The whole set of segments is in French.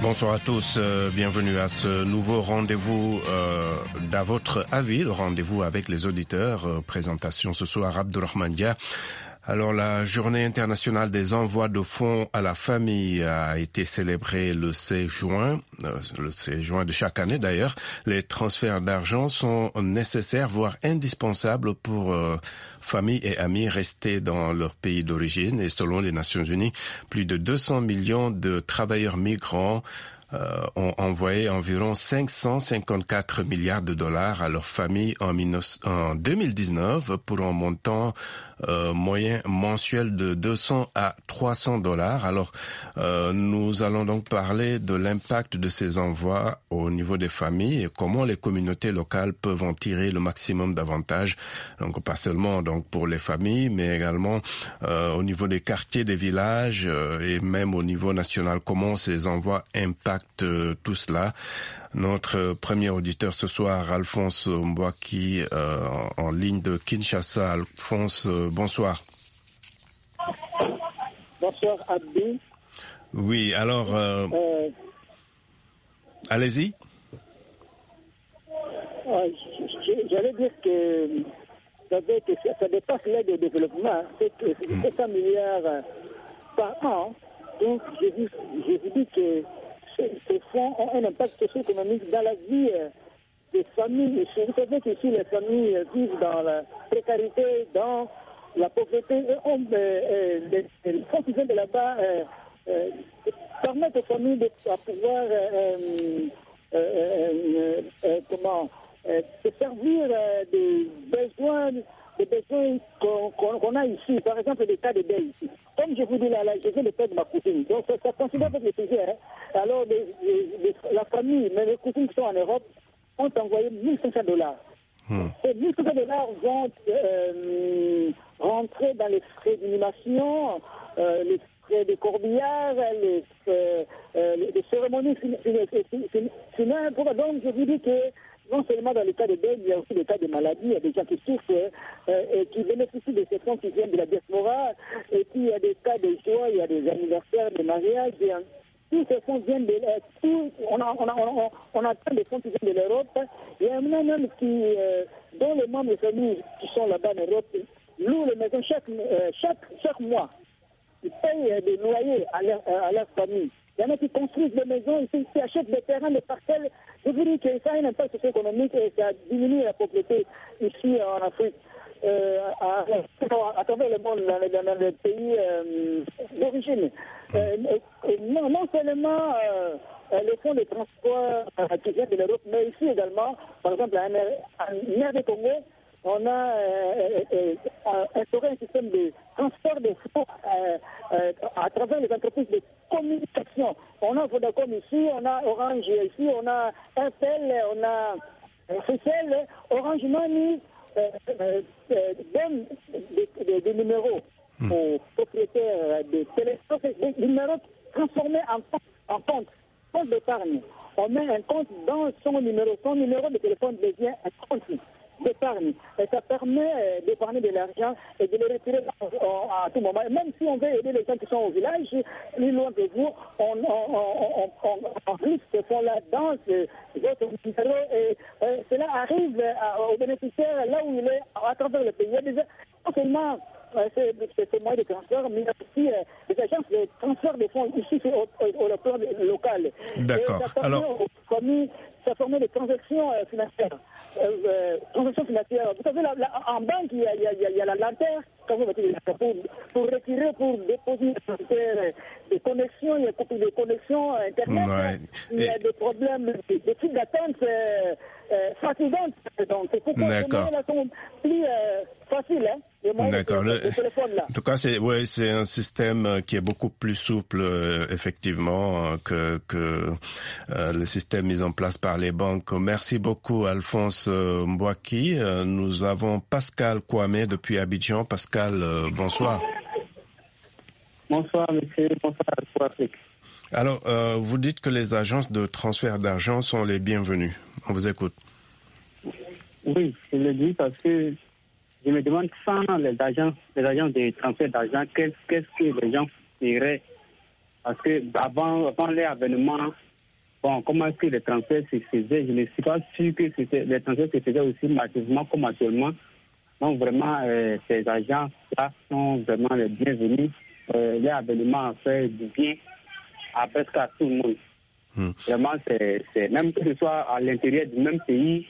Bonsoir à tous, bienvenue à ce nouveau rendez-vous d'à votre avis, le rendez-vous avec les auditeurs. Présentation ce soir, Abdourahmane Dia. Alors, la journée internationale des envois de fonds à la famille a été célébrée le 16 juin de chaque année d'ailleurs. Les transferts d'argent sont nécessaires, voire indispensables pour familles et amis restés dans leur pays d'origine. Et selon les Nations Unies, plus de 200 millions de travailleurs migrants ont envoyé environ 554 milliards de dollars à leurs familles en 2019 pour un montant moyen mensuel de 200 à 300 dollars. Alors, nous allons donc parler de l'impact de ces envois au niveau des familles et comment les communautés locales peuvent en tirer le maximum d'avantages. Donc, pas seulement donc pour les familles, mais également au niveau des quartiers, des villages et même au niveau national, comment ces envois impactent tout cela. Notre premier auditeur ce soir, Alphonse Mbouaki, en ligne de Kinshasa. Alphonse, bonsoir. Bonsoir, Abdi. Oui, alors, allez-y. J'allais dire que ça dépasse l'aide au développement. C'est 700 milliards par an. Donc, je vous dis que ces fonds ont un impact socio-économique dans la vie des familles. Vous savez qu'ici, les familles vivent dans la précarité, dans la pauvreté. Les fonds qui viennent de là-bas permettent aux familles de pouvoir se servir des besoins qu'on a ici. Par exemple, des cas de deuil ici. Comme je vous dis là, je viens de perdre ma cousine. Donc, ça considère avec le sujet. Hein. Alors, la famille, mais les cousines qui sont en Europe, ont envoyé 1500 dollars. Ces 1500 dollars vont rentrer dans les frais d'animation, les frais de corbillard, les cérémonies funèbres. Donc, je vous dis que non seulement dans le cas de deuil, il y a aussi le cas de maladie. Il y a des gens qui souffrent et qui bénéficient de ces fonds qui viennent de la diaspora. Et puis, il y a des cas de joie, il y a des anniversaires, des mariages. Tous ces fonds viennent de on attend des fonds qui viennent de l'Europe. Il y en a même dont les membres de famille qui sont là-bas en Europe louent les maisons chaque mois. Ils payent des loyers à leur famille. Il y en a qui construisent des maisons, qui achètent des terrains, des parcelles. Je vous dis que ça a un impact socio-économique et ça diminue la pauvreté ici en Afrique, à travers le monde, dans les pays d'origine. Non seulement les fonds de transport qui viennent de l'Europe, mais ici également, par exemple, en mer du Congo, on a instauré un système de transport de fonds à travers les entreprises de communication. On a Vodacom ici, on a Orange ici, on a Intel, on a Fricel, Orange Money donne des numéros aux propriétaires de téléphones, des numéros transformés en compte d'épargne. On met un compte dans son numéro de téléphone devient un compte d'épargne. Et ça permet d'épargner de l'argent et de le retirer à tout moment. Et même si on veut aider les gens qui sont au village, plus loin de vous, on risque ce fonds-là dans votre numéro et cela arrive aux bénéficiaires là où il est à travers le pays. Il y a déjà non seulement ces moyens de transfert, mais aussi les agences de transfert de fonds ici au plan local. D'accord. Et ça permet aux familles, ça permet des transactions financières. Vous savez, en banque, il y a la lanterne, pour retirer, pour déposer des connexions, il y a des connexions Internet, ouais. Il y a des problèmes, des types d'attente fatigantes. Donc, c'est pourquoi les moyens sont plus faciles, hein. D'accord. En tout cas, c'est un système qui est beaucoup plus souple, effectivement, que le système mis en place par les banques. Merci beaucoup, Alphonse Mbouaki. Nous avons Pascal Kwame depuis Abidjan. Pascal, bonsoir. Bonsoir, monsieur. Bonsoir à toi, Afrique. Alors, vous dites que les agences de transfert d'argent sont les bienvenues. On vous écoute. Oui, je le dis parce que je me demande, sans les agences de transfert d'argent, qu'est-ce que les gens feraient? Parce que avant les avènements bon, comment est-ce que les transferts se faisaient. Je ne suis pas sûr que les transferts se faisaient aussi massivement comme actuellement. Donc vraiment, ces agences-là sont vraiment les bienvenus. Leur avènement a fait du bien à presque à tout le monde. Vraiment, c'est même que ce soit à l'intérieur du même pays,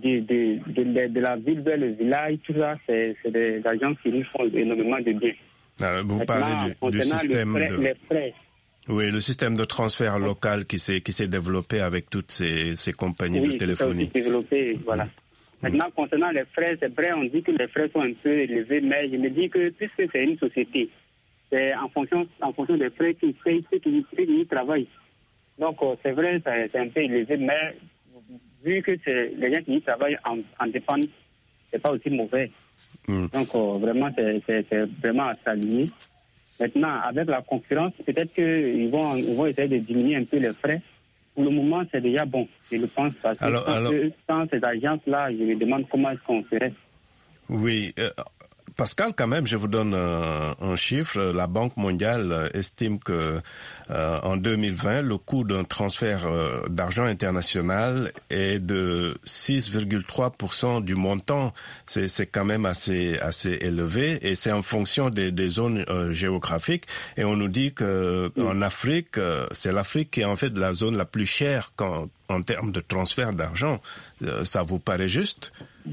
de la ville vers le village, tout ça, c'est des agences qui nous font énormément de bien. Alors, vous parlez du système les frais. Oui, le système de transfert local qui s'est développé avec toutes ces compagnies de téléphonie. Oui, développé, voilà. Maintenant, concernant les frais, c'est vrai, on dit que les frais sont un peu élevés, mais je me dis que puisque c'est une société, c'est en fonction des frais qu'ils payent ceux qui y travaillent. Donc, c'est vrai, c'est un peu élevé, mais vu que c'est les gens qui y travaillent en dépendent, c'est pas aussi mauvais. Donc, vraiment, c'est vraiment à saluer. Maintenant, avec la concurrence, peut-être qu'ils vont essayer de diminuer un peu les frais. Pour le moment, c'est déjà bon, je le pense. Parce que sans ces agences-là, je me demande comment est-ce qu'on ferait. Oui, Pascal, quand même, je vous donne un chiffre. La Banque mondiale estime que en 2020, le coût d'un transfert d'argent international est de 6,3% du montant. C'est quand même assez élevé et c'est en fonction des zones géographiques. Et on nous dit que en Afrique, c'est l'Afrique qui est en fait la zone la plus chère en termes de transfert d'argent. Ça vous paraît juste?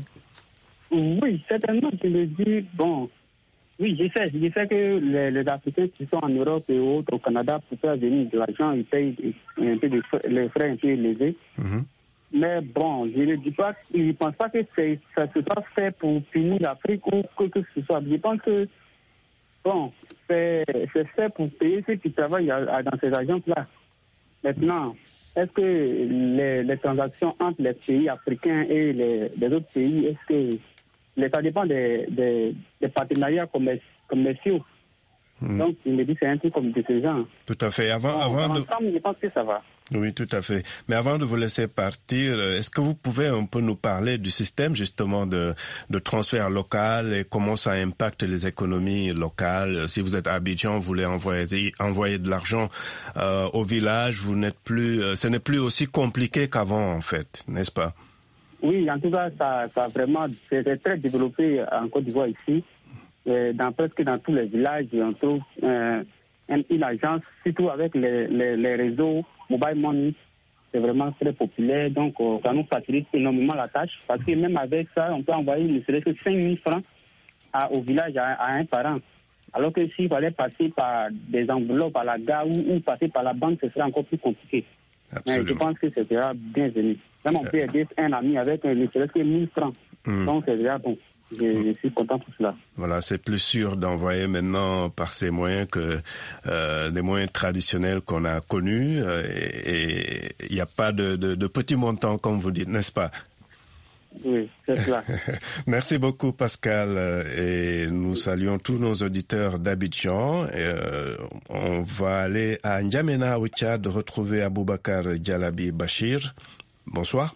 Oui, certainement, je le dis. Bon, oui, je sais que les Africains qui sont en Europe et autres, au Canada, pour faire venir de l'argent, ils payent un peu les frais un peu élevés. Mais bon, je ne dis pas, je ne pense pas que ça se soit fait pour punir l'Afrique ou quoi que ce soit. Je pense que, bon, c'est fait pour payer ceux qui travaillent dans ces agences-là. Maintenant, est-ce que les transactions entre les pays africains et les autres pays, est-ce que ça dépend des partenariats commerciaux. Donc, je me dis c'est un truc comme de ce genre. Tout à fait. Je pense que ça va. Oui, tout à fait. Mais avant de vous laisser partir, est-ce que vous pouvez un peu nous parler du système justement de transfert local et comment ça impacte les économies locales? Si vous êtes à Abidjan, vous voulez envoyer de l'argent au village, ce n'est plus aussi compliqué qu'avant en fait, n'est-ce pas? Oui, en tout cas, ça vraiment, c'est très développé en Côte d'Ivoire ici. Presque dans tous les villages, on trouve une agence, surtout avec les réseaux Mobile Money. C'est vraiment très populaire, donc ça nous facilite énormément la tâche. Parce que même avec ça, on peut envoyer ne serait-ce que 5 000 francs au village à un parent. Alors que s'il fallait passer par des enveloppes à la gare ou passer par la banque, ce serait encore plus compliqué. Absolument. Mais je pense que c'est déjà bienvenu. Même on peut aider un ami avec ne serait-ce que 1 000 francs. Donc c'est déjà bon. Je suis content pour cela. Voilà, c'est plus sûr d'envoyer maintenant par ces moyens que des moyens traditionnels qu'on a connus. Et il n'y a pas de petits montants, comme vous dites, n'est-ce pas? Oui, c'est cela. Merci beaucoup, Pascal. Et nous saluons tous nos auditeurs d'Abidjan. On va aller à N'Djamena, au Tchad, retrouver Aboubacar Dialabi Bachir. Bonsoir.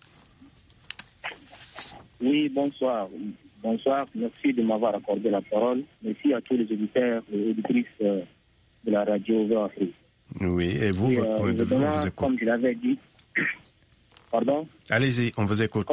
Oui, bonsoir. Bonsoir, merci de m'avoir accordé la parole. Merci à tous les auditeurs et auditrices de la radio Afrique. Oui, et vous, votre point de vue, on vous écoute. Comme je l'avais dit, pardon? Allez-y, on vous écoute.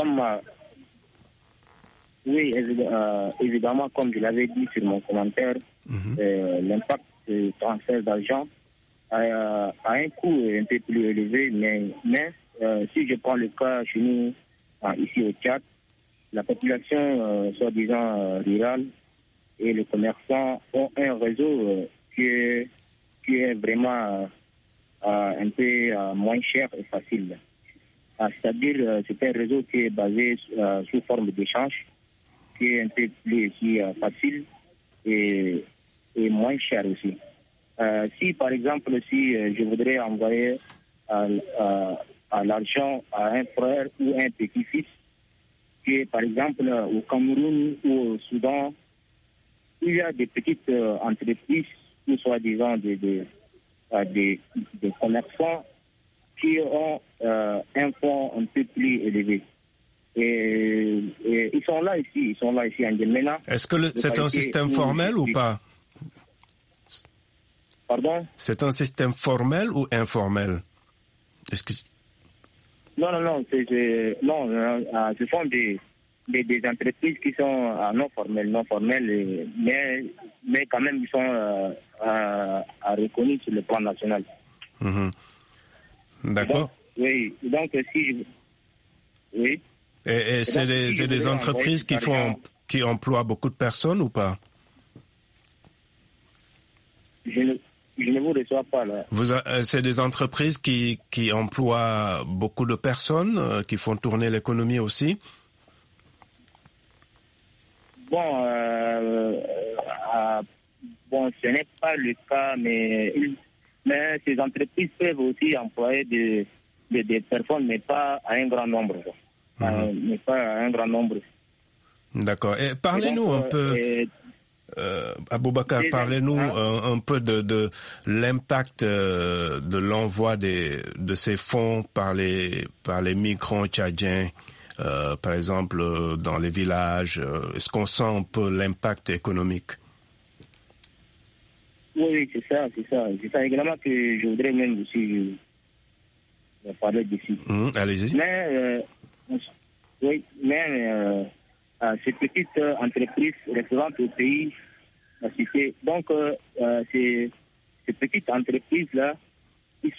Oui, évidemment, comme je l'avais dit sur mon commentaire, l'impact du transfert d'argent a un coût un peu plus élevé, mais si je prends le cas chez nous, ici au Tchad, la population, soi-disant rurale, et les commerçants ont un réseau qui est vraiment un peu moins cher et facile. C'est-à-dire, c'est un réseau qui est basé sous forme d'échange, qui est un peu plus facile et moins cher aussi. Si, par exemple, je voudrais envoyer l'argent à un frère ou un petit-fils, qui est, par exemple, au Cameroun ou au Soudan, il y a des petites entreprises, ou soi-disant des commerçants, qui ont un fonds un peu plus élevé. Et ils sont là ici en N'Djamena. Est-ce que c'est un système formel ou pas? Pardon? C'est un système formel ou informel? Non, ce sont des entreprises qui sont non formelles, mais quand même ils sont reconnues sur le plan national. D'accord. Donc si oui. Et c'est des entreprises qui emploient beaucoup de personnes ou pas? Je ne vous reçois pas là. C'est des entreprises qui emploient beaucoup de personnes, qui font tourner l'économie aussi? Bon, ce n'est pas le cas, mais ces entreprises peuvent aussi employer des personnes, mais pas à un grand nombre. Mais pas à un grand nombre. D'accord. Et parlez-nous un peu, Aboubacar, parlez-nous un peu de l'impact de l'envoi de ces fonds par les migrants tchadiens, par exemple dans les villages. Est-ce qu'on sent un peu l'impact économique? Oui, c'est ça également que je voudrais même aussi parler d'ici. Allez-y. Mais ces petites entreprises représentent le pays, la cité. Donc, ces petites entreprises-là, ils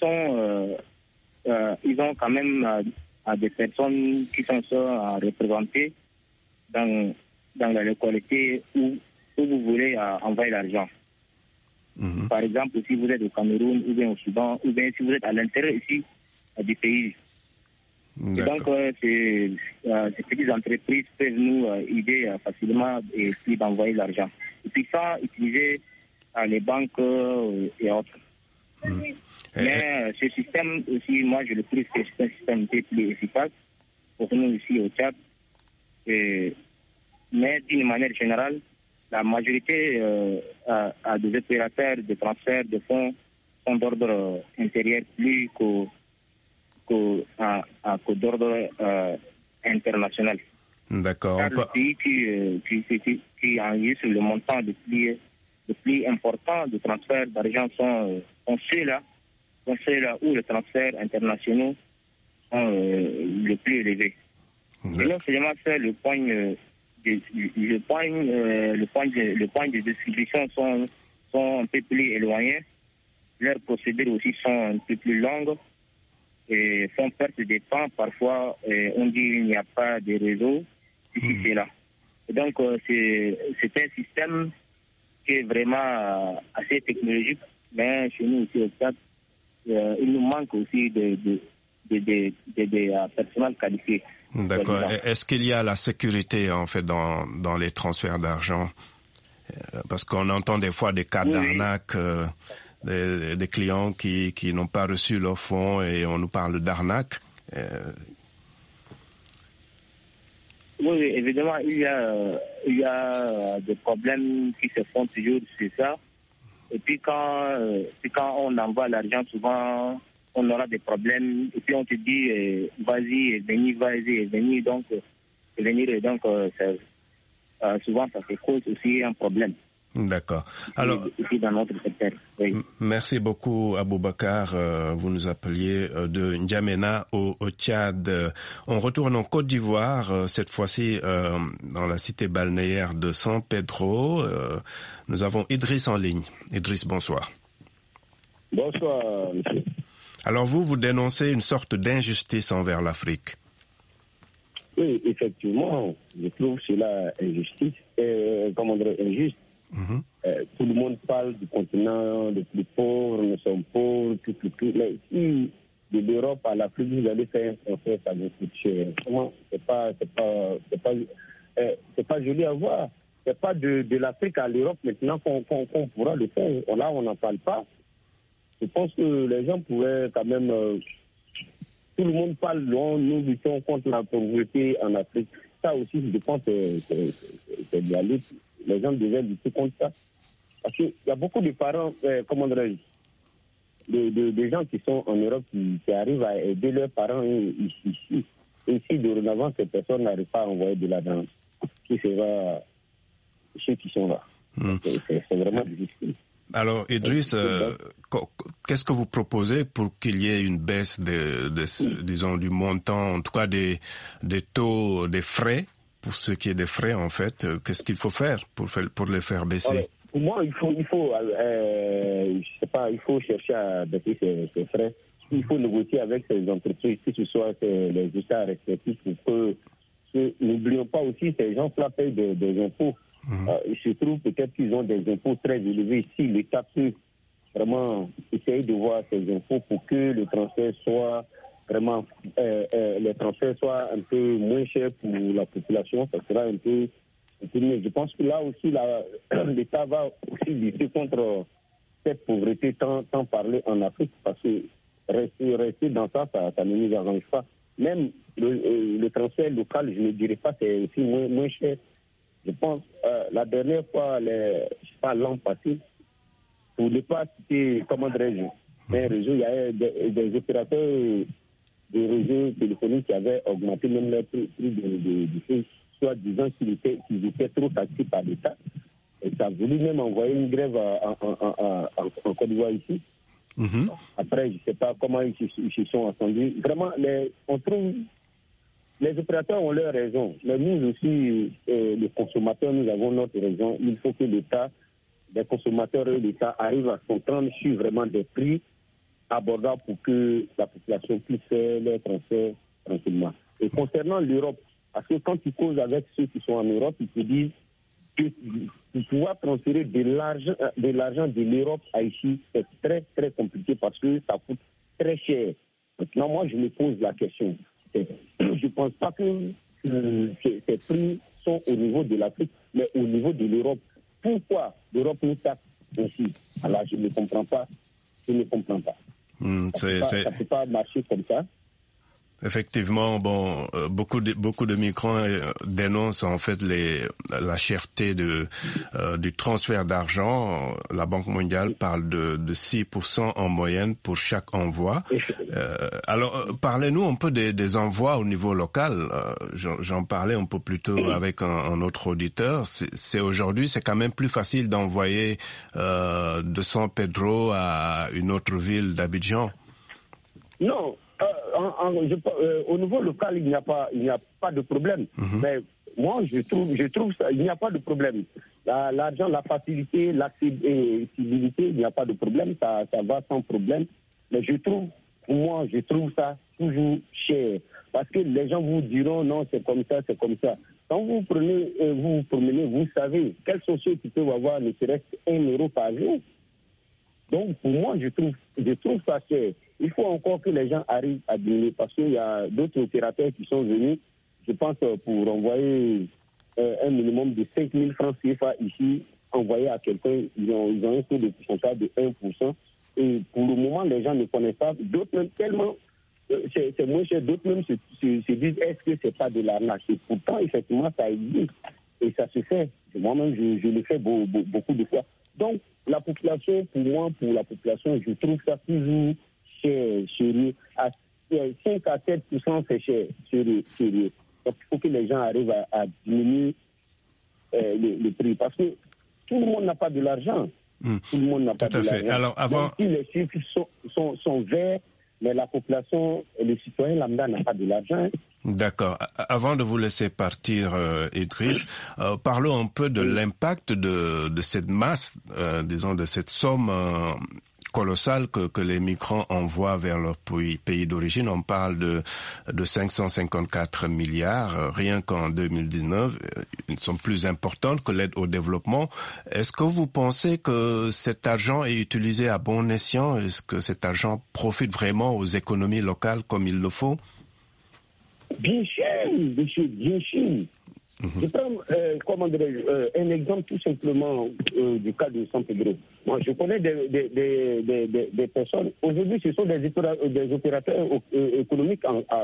ont quand même des personnes qui sont représentées dans la localité où vous voulez envoyer l'argent. Par exemple, si vous êtes au Cameroun, ou bien au Soudan, ou bien si vous êtes à l'intérieur ici du pays. Et donc, ces petites entreprises peuvent nous aider facilement et puis d'envoyer l'argent. Et puis sans utiliser les banques et autres. Mais ce système aussi, moi je le trouve que c'est un système plus efficace pour nous ici au Tchad. Mais d'une manière générale, la majorité des opérateurs de transfert de fonds sont d'ordre intérieur plus qu'au d'ordre international. D'accord. Car le pays qui enregistre le montant le plus important de transfert d'argent sont ceux-là où les transferts internationaux sont le plus élevés. Et non seulement ça, le point de distribution sont un peu plus éloignés, leurs procédures aussi sont un peu plus longues et font perdre des temps. Parfois, on dit qu'il n'y a pas de réseau, ici c'est là. Et donc, c'est un système qui est vraiment assez technologique, mais chez nous aussi au Tchad, il nous manque aussi de personnel qualifié. D'accord. Est-ce qu'il y a la sécurité en fait dans les transferts d'argent? Parce qu'on entend des fois des cas d'arnaque, des clients qui n'ont pas reçu leur fonds et on nous parle d'arnaque. Oui, évidemment, il y a des problèmes qui se font toujours sur ça. Et puis quand on envoie l'argent, souvent on aura des problèmes. Et puis on te dit vas-y, venir. Donc souvent ça fait cause aussi un problème. D'accord. Alors, ici dans notre secteur. Oui. Merci beaucoup, Aboubacar. Vous nous appeliez de N'Djamena au Tchad. On retourne en Côte d'Ivoire, cette fois-ci dans la cité balnéaire de San Pedro. Nous avons Idriss en ligne. Idriss, bonsoir. Bonsoir, monsieur. Alors vous dénoncez une sorte d'injustice envers l'Afrique. Oui, effectivement, je trouve cela injuste. Tout le monde parle du continent le plus pauvre, nous sommes pauvres, tout. Mais si de l'Europe à l'Afrique, vous allez faire un transfert, ça vous coûte cher. C'est pas joli à voir. C'est pas de l'Afrique à l'Europe maintenant qu'on pourra le faire. Là, on n'en parle pas. Je pense que les gens pourraient quand même... tout le monde parle, nous luttons contre la pauvreté en Afrique. Ça aussi, je pense que c'est de la lutte. Les gens devaient lutter contre ça. Parce qu'il y a beaucoup de parents, des gens qui sont en Europe qui arrivent à aider leurs parents ici. Ici, dorénavant, ces personnes n'arrivent pas à envoyer de l'argent. Qui sera ceux qui sont là. C'est vraiment difficile. Alors, Idriss, qu'est-ce que vous proposez pour qu'il y ait une baisse disons, du montant, en tout cas des taux, des frais, pour ce qui est des frais, en fait? Qu'est-ce qu'il faut faire pour les faire baisser? Alors, pour moi, il faut chercher à baisser ces frais. Il faut négocier avec ces entreprises, que ce soit les États respectifs, pour que n'oublions pas aussi, ces gens-là payent des impôts. Il se trouve peut-être qu'ils ont des impôts très élevés. Si l'État peut vraiment essayer de voir ces impôts pour que le transfert soit vraiment les transferts soient un peu moins chers pour la population, ça sera un peu mieux. Je pense que là aussi, l'État va aussi lutter contre cette pauvreté tant parlée en Afrique, parce que rester dans ça ne nous arrange pas. Même le transfert local, je ne dirais pas, c'est aussi moins cher. Je pense, la dernière fois, l'an passé, pour ne pas citer, comment dirais-je, un réseau, il y avait des opérateurs de réseaux téléphoniques qui avaient augmenté même leur prix de choses, soit disant qu'ils étaient trop taxés par l'État. Et ça a voulu même envoyer une grève en Côte d'Ivoire ici. Après, je ne sais pas comment ils se sont entendus. Vraiment, on trouve... Les opérateurs ont leur raison, mais nous aussi, les consommateurs, nous avons notre raison. Il faut que l'État, les consommateurs et l'État arrivent à s'entendre sur vraiment des prix abordables pour que la population puisse faire les transferts tranquillement. Et concernant l'Europe, parce que quand tu causes avec ceux qui sont en Europe, ils te disent que pour pouvoir transférer de l'argent de l'Europe à ici, c'est très, très compliqué parce que ça coûte très cher. Maintenant, moi, je me pose la question. Je ne pense pas que ces prix sont au niveau de l'Afrique, mais au niveau de l'Europe. Pourquoi l'Europe nous taxe ainsi? Alors, je ne comprends pas. Ça ne peut pas marcher comme ça. Effectivement, bon, beaucoup de migrants dénoncent en fait la cherté du transfert d'argent. La Banque mondiale parle de 6% en moyenne pour chaque envoi. Alors, parlez-nous un peu des envois au niveau local. J'en parlais un peu plus tôt avec un autre auditeur. Aujourd'hui, c'est quand même plus facile d'envoyer de San Pedro à une autre ville d'Abidjan. Non. Au niveau local, il n'y a pas de problème. Mais moi, je trouve ça, il n'y a pas de problème. L'argent, la facilité, l'accessibilité, il n'y a pas de problème. Ça va sans problème. Mais je trouve ça toujours cher. Parce que les gens vous diront non, c'est comme ça, c'est comme ça. Quand vous vous promenez, vous savez quels sont ceux qui peuvent avoir ne serait-ce qu'1 euro par jour. Donc, pour moi, je trouve ça cher. Il faut encore que les gens arrivent à diminuer parce qu'il y a d'autres opérateurs qui sont venus, je pense, pour envoyer un minimum de 5 000 francs CFA ici, envoyer à quelqu'un, ils ont un taux de pourcentage de 1%. Et pour le moment, les gens ne connaissent pas. D'autres même tellement, c'est moins cher, d'autres même se disent, est-ce que c'est pas de l'arnaque? Et pourtant, effectivement, ça existe. Et ça se fait. Moi-même, je le fais beaucoup de fois. Donc, la population, pour la population, je trouve ça toujours cher, sérieux. À 5 à 7%, c'est cher, sérieux. Donc, il faut que les gens arrivent à diminuer le prix. Parce que tout le monde n'a pas de l'argent. Tout le monde n'a pas de l'argent. Alors, avant... Même si les chiffres sont verts, mais la population, le citoyen lambda n'a pas de l'argent. D'accord. Avant de vous laisser partir, Idriss, parlons un peu de l'impact de cette masse, disons, de cette somme colossale que les migrants envoient vers leur pays d'origine. On parle de 554 milliards, rien qu'en 2019, une somme plus importante que l'aide au développement. Est-ce que vous pensez que cet argent est utilisé à bon escient? Est-ce que cet argent profite vraiment aux économies locales comme il le faut? Bien cher, monsieur, bien cher. Je prends un exemple tout simplement du cas de San Pedro. Moi, je connais des personnes. Aujourd'hui, ce sont des opérateurs économiques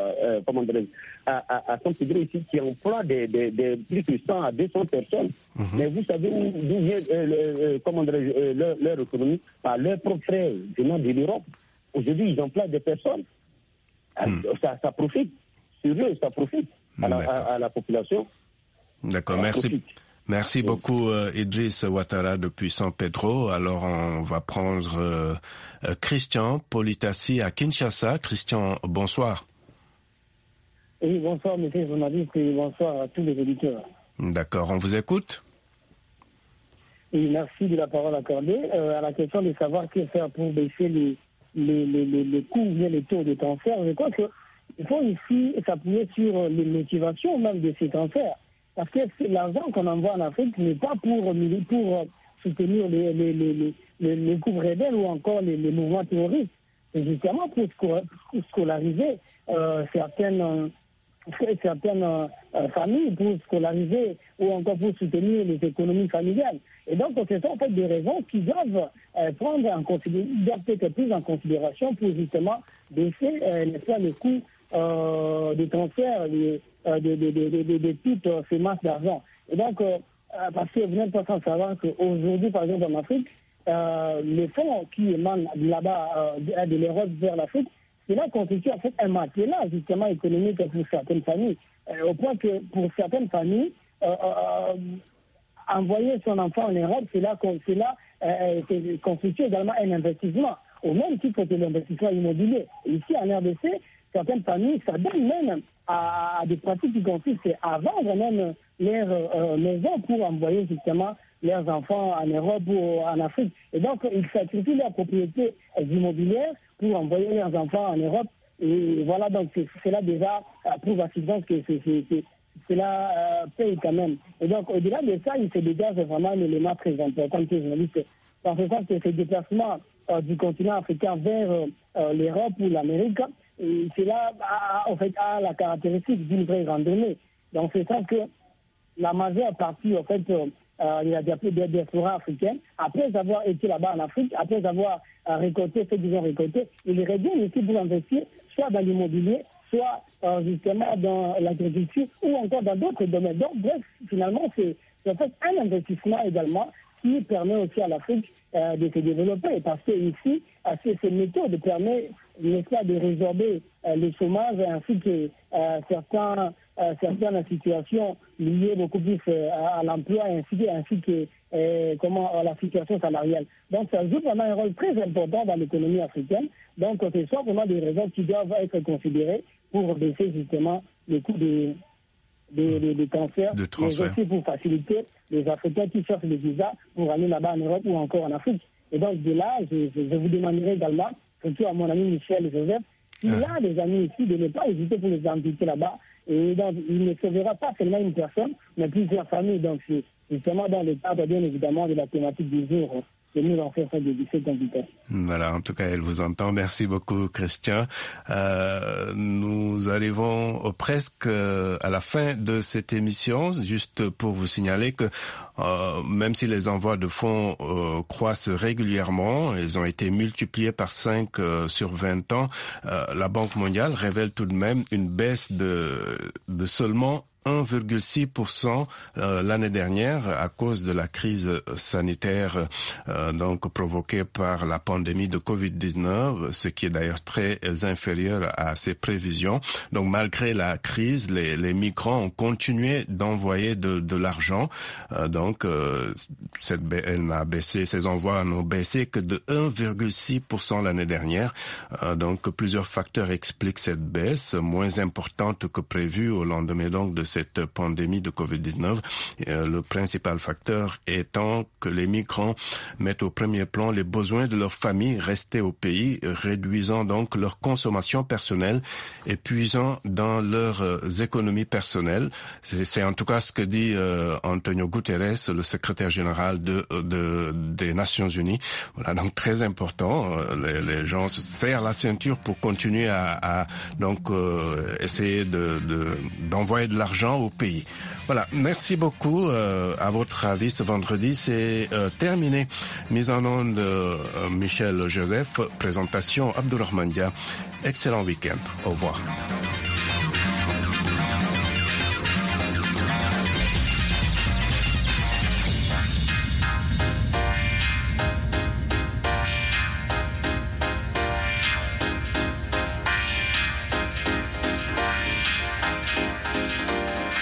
à San Pedro ici qui emploient des plus de 100 à 200 personnes. Mais vous savez d'où vient leur économie? Par leurs propres frères venant de l'Europe. Aujourd'hui, ils emploient des personnes. Ça profite. Sur eux, ça profite à la population. D'accord, Merci beaucoup Idriss Ouattara depuis San Pedro. Alors on va prendre Christian Politassi à Kinshasa. Christian, bonsoir. Oui, bonsoir monsieur le journaliste et bonsoir à tous les auditeurs. D'accord, on vous écoute. Oui, merci de la parole accordée. À la question de savoir que faire pour baisser les coûts ou bien les taux de cancer, je crois qu'il faut ici s'appuyer sur les motivations même de ces cancers. Parce que l'argent qu'on envoie en Afrique n'est pas pour soutenir les coups rebelles ou encore les mouvements terroristes. C'est justement pour scolariser certaines familles, pour scolariser ou encore pour soutenir les économies familiales. Et donc, ce sont en fait des raisons qui doivent doivent être prises en considération pour justement baisser les coûts des transferts de toutes ces masses d'argent. Et donc, parce que vous n'êtes pas sans savoir qu'aujourd'hui, par exemple en Afrique, les fonds qui émanent là-bas de l'Europe vers l'Afrique, cela constitue en fait un matelas justement économique pour certaines familles. Au point que pour certaines familles, envoyer son enfant en Europe, cela constitue également un investissement, au même titre que l'investissement immobilier. Ici en RDC, certaines familles s'adonnent même à des pratiques qui consistent à vendre même leurs maisons pour envoyer justement leurs enfants en Europe ou en Afrique. Et donc, ils sacrifient leur propriété immobilière pour envoyer leurs enfants en Europe. Et voilà, donc cela déjà prouve à suffisance que cela paye quand même. Et donc, au-delà de ça, il se dégage vraiment un élément très important que je me dis que en fait que ces déplacements du continent africain vers l'Europe ou l'Amérique, cela a la caractéristique d'une vraie randonnée. Donc, c'est ça que la majeure partie, en fait, des diasporas africaines, après avoir été là-bas en Afrique, après avoir récolté ce qu'ils ont récolté, ils reviennent ici pour investir soit dans l'immobilier, soit justement dans l'agriculture ou encore dans d'autres domaines. Donc, bref, finalement, c'est en fait un investissement également qui permet aussi à l'Afrique de se développer. Parce que ici, ces méthodes permettent, n'est-ce pas, de résorber le chômage ainsi que certaines situations liées beaucoup plus à l'emploi ainsi que la situation salariale. Donc ça joue vraiment un rôle très important dans l'économie africaine. Donc ce sont vraiment des raisons qui doivent être considérées pour baisser justement les coûts des cancers, mais aussi pour faciliter les Africains qui cherchent des visas pour aller là-bas en Europe ou encore en Afrique. Et donc de là, je vous demanderai également, surtout à mon ami Michel Joseph, s'il a des amis ici, de ne pas hésiter pour les inviter là-bas. Et donc, il ne sauvera pas seulement une personne, mais plusieurs familles. Donc, c'est justement dans le cadre, bien évidemment, de la thématique du jour que nous en faisons de cette invitation. Voilà, en tout cas, elle vous entend. Merci beaucoup, Christian. Nous arrivons presque à la fin de cette émission. Juste pour vous signaler que même si les envois de fonds croissent régulièrement, ils ont été multipliés par 5 sur 20 ans, la Banque mondiale révèle tout de même une baisse de seulement 1,6% l'année dernière à cause de la crise sanitaire donc provoquée par la pandémie de Covid-19, ce qui est d'ailleurs très inférieur à ses prévisions. Donc malgré la crise, les migrants ont continué d'envoyer de l'argent. Donc elle n'a baissé, ses envois n'ont baissé que de 1,6% l'année dernière. Donc plusieurs facteurs expliquent cette baisse moins importante que prévu au lendemain donc de cette pandémie de Covid-19. Le principal facteur étant que les migrants mettent au premier plan les besoins de leur famille restée au pays, réduisant donc leur consommation personnelle et puisant dans leurs économies personnelles. C'est en tout cas ce que dit Antonio Guterres, le secrétaire général des Nations Unies. Voilà, donc très important. Les gens se serrent la ceinture pour continuer à essayer d'envoyer de l'argent au pays. Voilà, merci beaucoup. À votre avis, ce vendredi, c'est terminé. Mise en onde Michel Joseph, présentation Abdourahmane Dia. Excellent week-end. Au revoir.